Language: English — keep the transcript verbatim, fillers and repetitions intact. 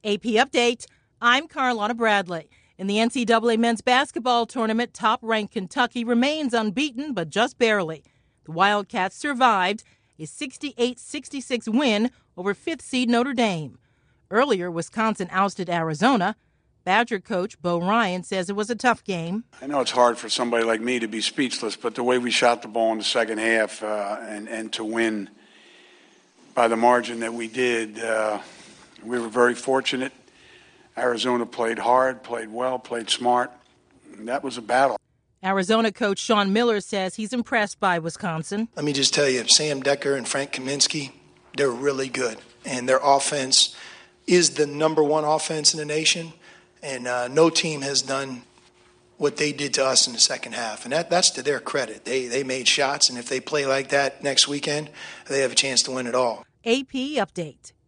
A P Update, I'm Carlotta Bradley. In the N C double A men's basketball tournament, top-ranked Kentucky remains unbeaten, but just barely. The Wildcats survived a sixty-eight sixty-six win over fifth seed Notre Dame. Earlier, Wisconsin ousted Arizona. Badger coach Bo Ryan says it was a tough game. I know it's hard for somebody like me to be speechless, but the way we shot the ball in the second half uh, and, and to win by the margin that we did, uh, we were very fortunate. Arizona played hard, played well, played smart. That was a battle. Arizona coach Sean Miller says he's impressed by Wisconsin. Let me just tell you, Sam Decker and Frank Kaminsky, they're really good. And their offense is the number one offense in the nation. And uh, no team has done what they did to us in the second half. And that, that's to their credit. They, they made shots, and if they play like that next weekend, they have a chance to win it all. A P Update.